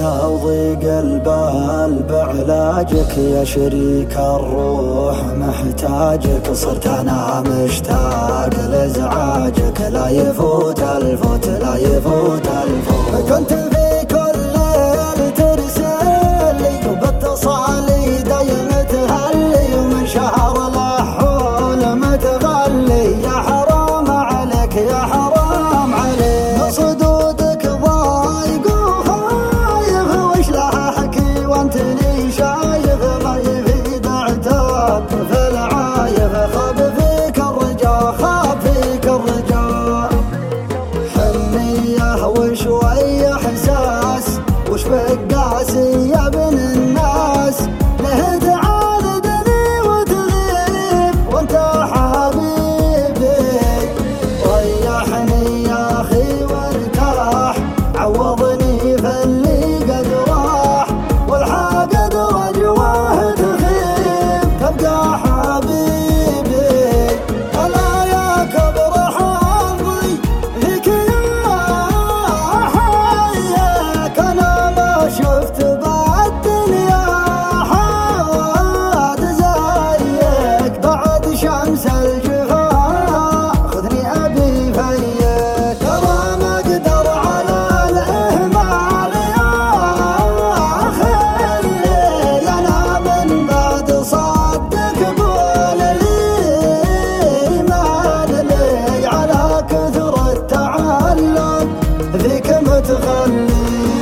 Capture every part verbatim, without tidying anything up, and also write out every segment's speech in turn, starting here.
لا وضيق البال بعلاجك يا شريك الروح محتاجك، صرت انا مشتاق لازعاجك، لا يفوت الفوت لا يفوت الفوت. كنت في كل ليل ترسل لي وباتصالي دايم تهلي، ومن شهر الحول متغلي، يا حرام عليك يا حرام عليك. صدودك ضايق وخايف وش لها حكي وانتني شايف، ما يفيد اعتاب في العايف، خاب فيك الرجا خاب فيك الرجا. حنيه وشوي احساس وش بقاسي يا ابن الناس، له تعاندني وتغيب وانت حبيبي. ريحني يا اخي وارتاح، عوضني في اللي قد راح، والحاقد رجواه تخيب تبقى حبيبي. الا يا كبر حظي فيك يا حيك، انا ما شفت بعد دنيا حاد زيك، بعد شمس الجفا خذني ابي فيك. ترى ما اقدر على الاهمال يا خلي، انا من بعد صدق قول لي ما لي، على كثر التعلق ذيك متخلي.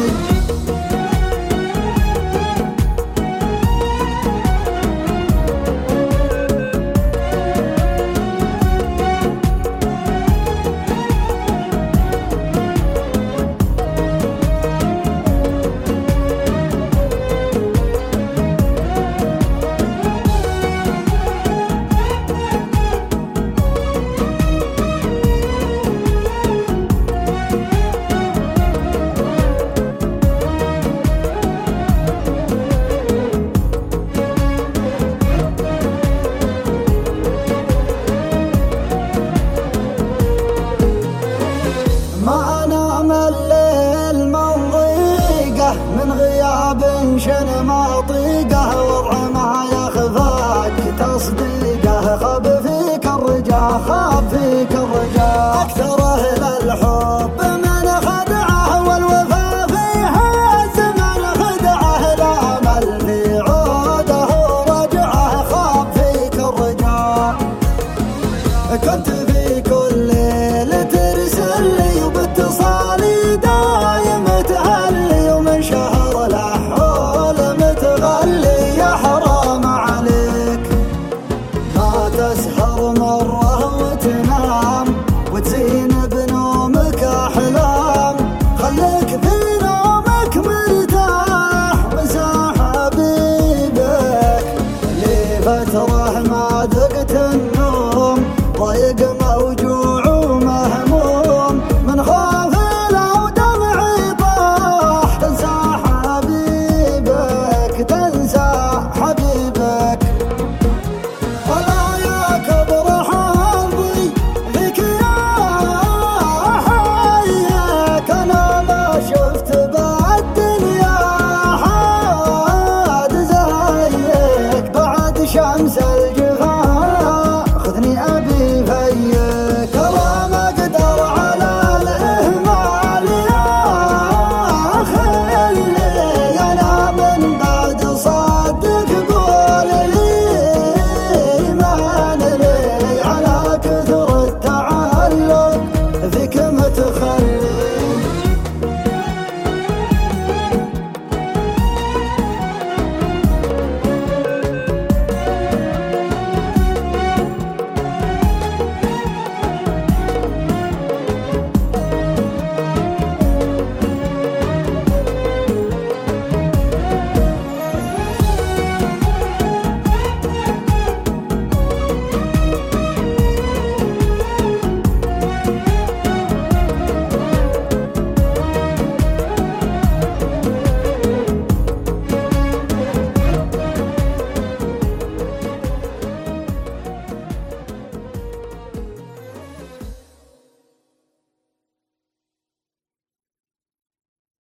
ما انام الليل من ضيقه، من غياب شن ما طيقه، وضع ما يخفاك تصديقه، خاب فيك الرجا خاب